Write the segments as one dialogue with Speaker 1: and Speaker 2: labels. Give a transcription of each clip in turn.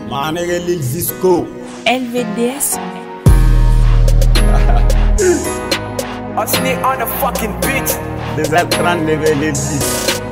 Speaker 1: My nigga Lil Zisco.
Speaker 2: LVDS.
Speaker 3: A snake on the fucking beat.
Speaker 1: Des altran nigga Lil Zis.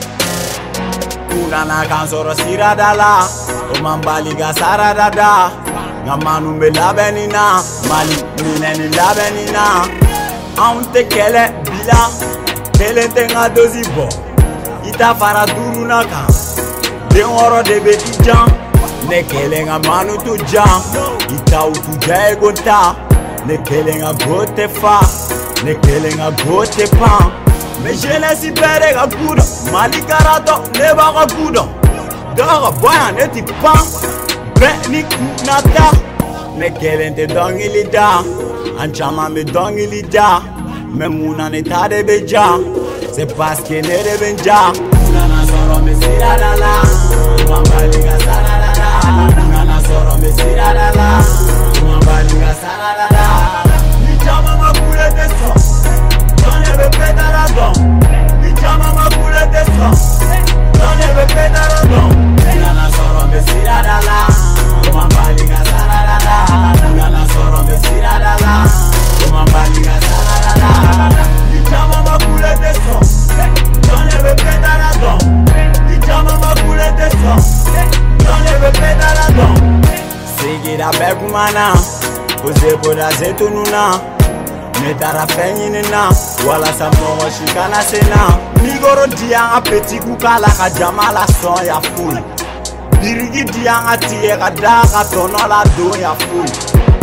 Speaker 1: Kuna na kansoro siradala. Omambali ga saradada. Ngamanu me labenina. Mali mineni labenina. Aunte kele bila. Kele tenga dozi bo. Ita fara duru na kan. Den oro de be ijan. Ne kele nga manu tu jan. Ita utu jai gonta. Ne kele nga gote fa. Ne kele nga gote pan. Me jeunesse pere ga kudo. Mali karato ne ba ga kudo. Daga boya ne ti pan. Be ni kunata. Ne kele te dongili da. Anchama me dongili da. Me muna ne ta de beja. C'est parce que ne de benja. Nana soro me siradala. Mambaliga saradala. Nana soro me siradala. Mambaliga saradala. Ni chama makule de so. Don't ever pay that down. Ni chama makule de so. Don't ever pay that down. Nana soro me siradala. Mambaliga saradala. Nana soro me siradala. Mambaliga saradala. Ni chama makule de so. Don't ever pay that down. Ni chama makule de so. Don't ever pay that down. Sigira bekumana. Uze boda zetununa. Metara fenyinina. Wala sa mogo shikana sena. Migoro dianga petit kukala ka jamala son ya full. Birigi dianga tiye ka daga tono la do ya full.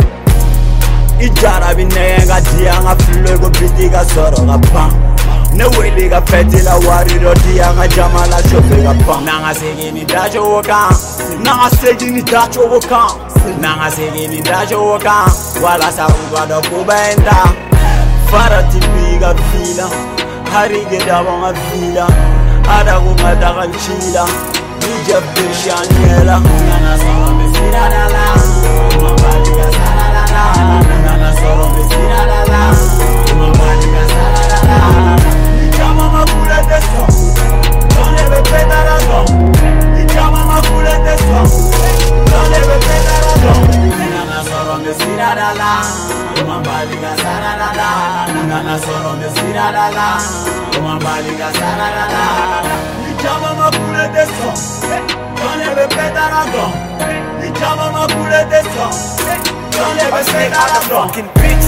Speaker 1: Ijara binega dianga flego biti ga soro ga pan. Ne wele ga peti la wari do dianga jamala shofe ga pan. Nanga segini dajo woka. Nanga segini dajo woka. Nanga segini dajo woka. Wala sa uga do kubenda. Farati biga vila. Harige dabanga vila. Ada kuma daga chila. Nija bishanyela. Nana soro me siradala. Mambaliga saradala. Nana soro me siradala. Mambaliga saradala. Ni chama makule de so. Don't ever pay that down. Ni chama makule de so. Don't ever pay that down. Nana soro me siradala. Mambaliga saradala. Nana soro me siradala. Mambaliga saradala. Ni chama makule de so. Don't ever pay that down. Ni chama makule de so. Don't ever pay that down.
Speaker 3: Fucking beat.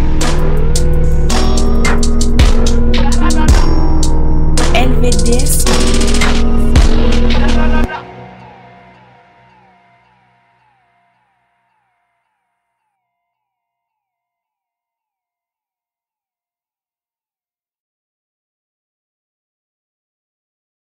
Speaker 2: LVDS.